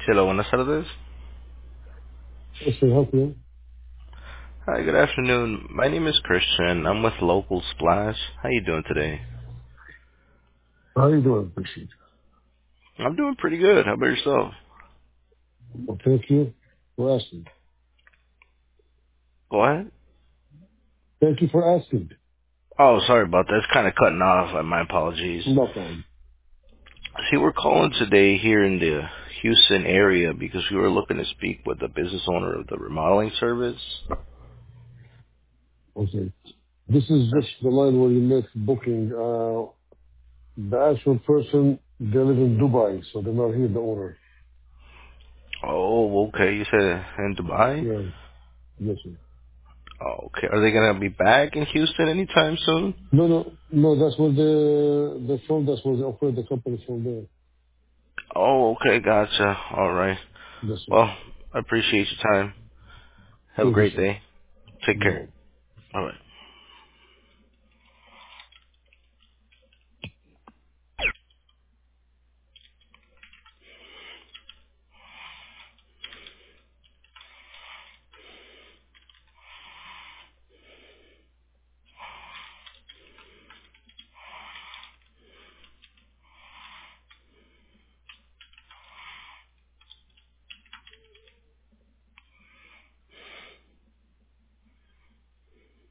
Hello, buenas tardes. Yes, sir. Help you. Hi, good afternoon. My name is Christian. I'm with Local Splash. How you doing today? How you doing, Appreciate I'm doing pretty good. How about yourself? it. Well, thank you for asking. Go ahead. Thank you for asking. Oh, sorry about that. It's kind of cutting off. My apologies. No problem. See, we're calling today here in the Houston area because we were looking to speak with the business owner of the remodeling service. Okay. This is That's, just the line where you make booking. The actual person, they live in Dubai, so they're not here, the owner. oh, okay. You said in Dubai? Yeah. Yes, sir. Oh, okay. Are they going to be back in Houston anytime soon? No, that's where the from, that's where they operate the company from there. Oh, okay. Gotcha. All right. Yes, sir. Well, I appreciate your time. Have a Thank you, great sir. day. Take care. Bye. All right.